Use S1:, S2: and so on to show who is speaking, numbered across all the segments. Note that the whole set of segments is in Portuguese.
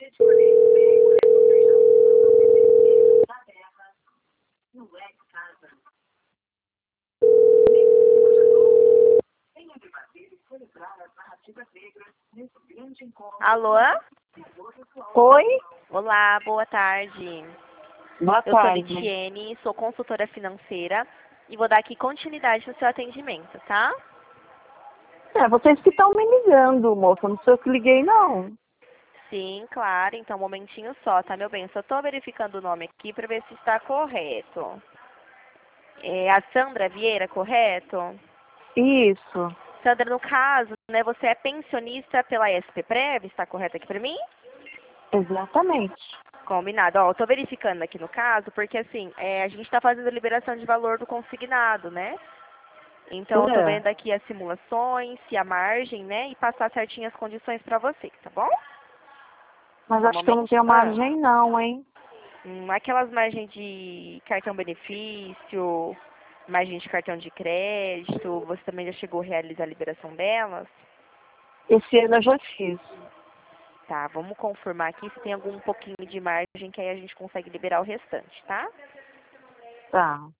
S1: Alô?
S2: Oi,
S1: Olá, boa tarde.
S2: boa
S1: Eu sou
S2: tarde.
S1: Litiene, sou consultora financeira e vou dar aqui continuidade no seu atendimento, tá?
S2: Vocês que estão me ligando, moça, não sei eu que liguei, não.
S1: Sim, claro. Então, um momentinho só, tá, meu bem? Só tô verificando o nome aqui para ver se está correto. É a Sandra Vieira, correto?
S2: Isso,
S1: Sandra, no caso, né, você é pensionista pela SP-Prev, está correto aqui para mim?
S2: exatamente.
S1: Combinado. Ó, eu tô verificando aqui no caso, porque assim, a gente está fazendo a liberação de valor do consignado, né? Então, eu tô
S2: É,
S1: vendo aqui as simulações, se a margem, né, e passar certinho as condições para você, tá bom?
S2: mas
S1: Só um
S2: acho que eu não
S1: momento.
S2: tenho margem não, hein?
S1: Aquelas margens de cartão benefício, margem de cartão de crédito, você também já chegou a realizar a liberação delas?
S2: Esse ano eu já fiz.
S1: Tá, vamos confirmar aqui se tem algum pouquinho de margem que aí a gente consegue liberar o restante, tá?
S2: Tá.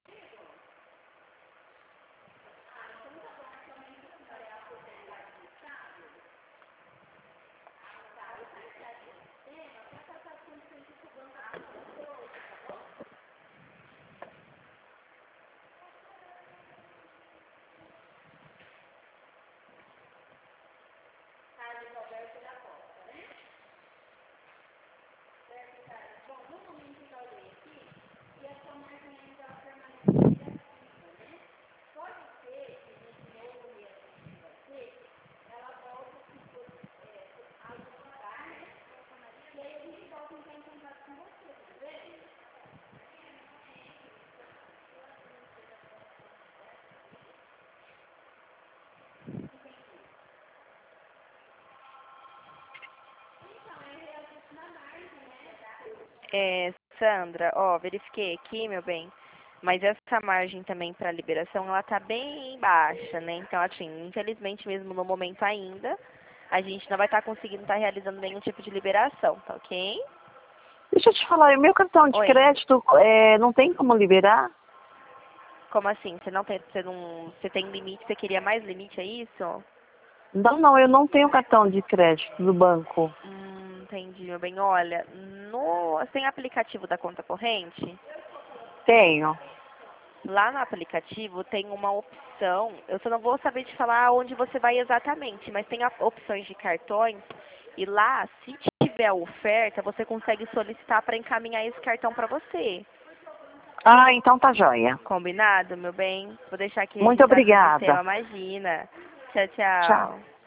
S1: Sandra, ó, verifiquei aqui, meu bem, mas essa margem também para liberação, ela tá bem baixa, né? Então, assim, infelizmente mesmo no momento ainda, a gente não vai estar conseguindo estar realizando nenhum tipo de liberação, tá ok?
S2: Deixa eu te falar, o meu cartão de
S1: Oi,
S2: crédito não tem como liberar?
S1: como assim? Você tem limite, você queria mais limite, é isso?
S2: Não, eu não tenho cartão de crédito do banco.
S1: Entendi, meu bem. Olha, tem aplicativo da conta corrente?
S2: Tenho.
S1: Lá no aplicativo tem uma opção, eu só não vou saber te falar onde você vai exatamente, mas tem opções de cartões e lá, se tiver oferta, você consegue solicitar para encaminhar esse cartão para você.
S2: Ah, então tá joia.
S1: Combinado, meu bem? Vou deixar aqui
S2: Muito
S1: registrado no sistema,
S2: obrigada.
S1: imagina. Tchau,
S2: Tchau.
S1: tchau.